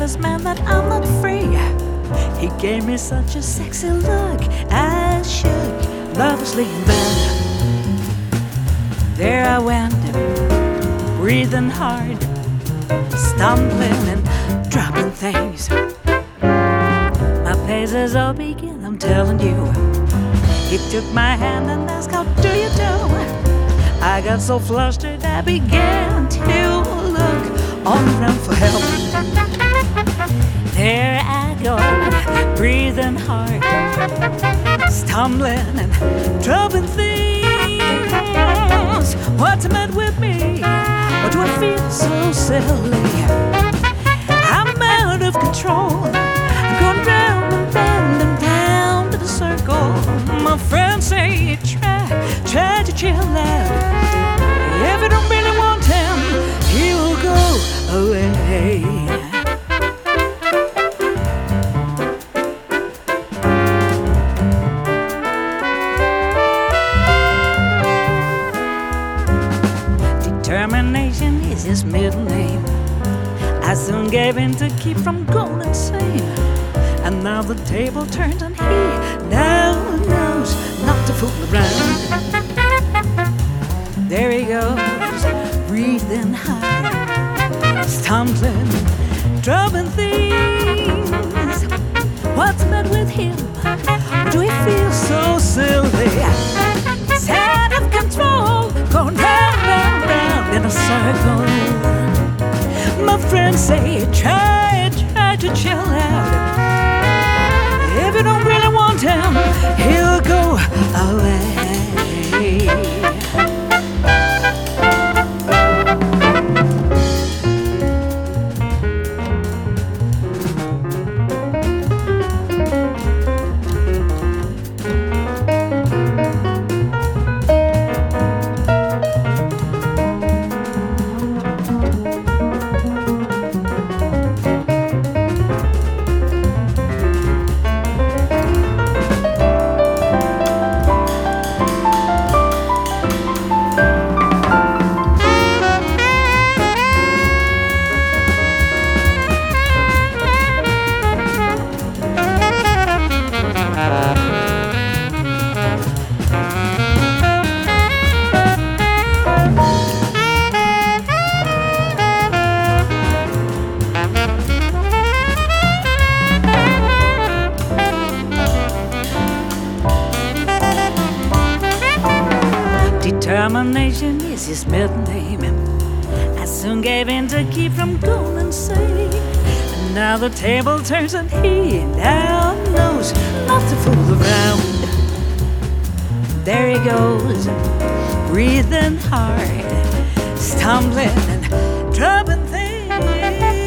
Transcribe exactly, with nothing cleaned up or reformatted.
this man that I'm not free. He gave me such a sexy look, I shook nervously, and then there I went, breathing hard, stumbling and dropping things. My paces all begin, I'm telling you. He took my hand and asked, how do you do? I got so flustered I began to look all around for help. There I go, breathing hard, stumbling and dropping things. What's the matter with me? Why do I feel so silly? I'm out of control. I'm going round and round and round in a circle. My friends say, try, try to chill out. If you don't really want him, he'll go away. Determination is his middle name. I soon gave in to keep from going insane. And now the table turns and he now knows not to fool around. There he goes, breathing hard, stumbling, dropping things. What's the matter with him? Do he feel so silly? He's out of control, going round, round, round in a circle. My friends say, try, try to chill out. If you don't really want him, he'll go away. Determination is his middle name. I soon gave in to keep from going insane. And now the table turns and he now knows not to fool around. There he goes, breathing hard, stumbling and dropping things.